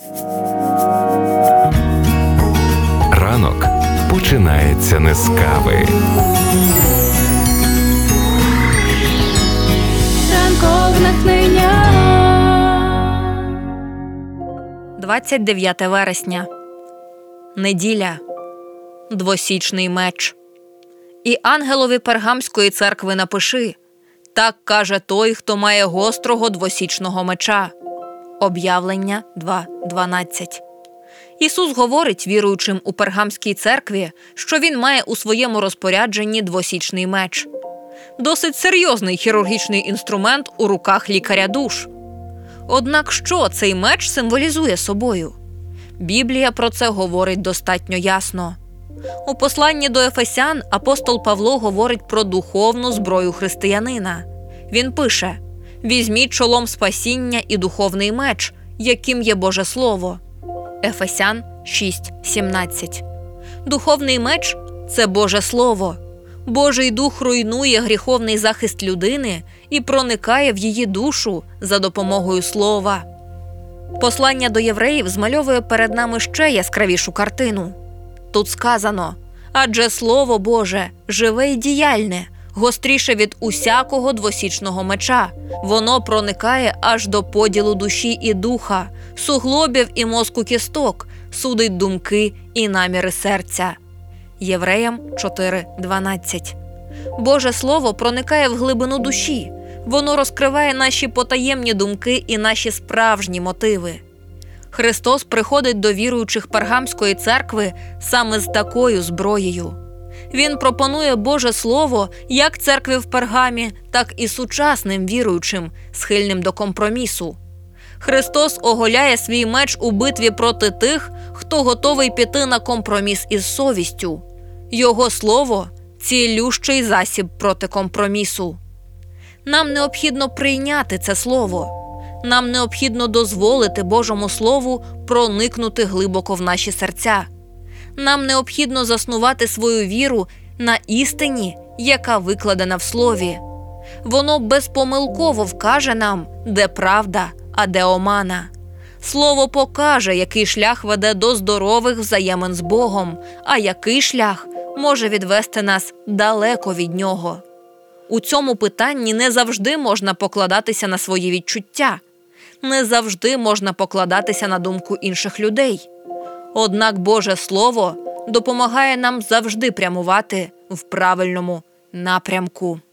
Ранок починається не з кави. Ранкове натхнення. 29 вересня. Неділя. Двосічний меч. «І ангелові Пергамської церкви напиши: так каже той, хто має гострого двосічного меча». Об'явлення 2:12. Ісус говорить віруючим у Пергамській церкві, що Він має у своєму розпорядженні двосічний меч. Досить серйозний хірургічний інструмент у руках лікаря душ. Однак що цей меч символізує собою? Біблія про це говорить достатньо ясно. У посланні до Ефесян апостол Павло говорить про духовну зброю християнина. Він пише: «Візьміть шолом спасіння і духовний меч, яким є Боже Слово». Ефесян 6:17. Духовний меч – це Боже Слово. Божий Дух руйнує гріховний захист людини і проникає в її душу за допомогою Слова. Послання до євреїв змальовує перед нами ще яскравішу картину. Тут сказано: «Адже Слово Боже живе й діяльне, гостріше від усякого двосічного меча. Воно проникає аж до поділу душі і духа, суглобів і мозку кісток, судить думки і наміри серця». Євреям 4:12. Боже Слово проникає в глибину душі. Воно розкриває наші потаємні думки і наші справжні мотиви. Христос приходить до віруючих Пергамської церкви саме з такою зброєю. Він пропонує Боже Слово як церкві в Пергамі, так і сучасним віруючим, схильним до компромісу. Христос оголяє свій меч у битві проти тих, хто готовий піти на компроміс із совістю. Його Слово – цілющий засіб проти компромісу. Нам необхідно прийняти це Слово. Нам необхідно дозволити Божому Слову проникнути глибоко в наші серця. Нам необхідно заснувати свою віру на істині, яка викладена в Слові. Воно безпомилково вкаже нам, де правда, а де омана. Слово покаже, який шлях веде до здорових взаємин з Богом, а який шлях може відвести нас далеко від Нього. У цьому питанні не завжди можна покладатися на свої відчуття. Не завжди можна покладатися на думку інших людей. Однак Боже Слово допомагає нам завжди прямувати в правильному напрямку.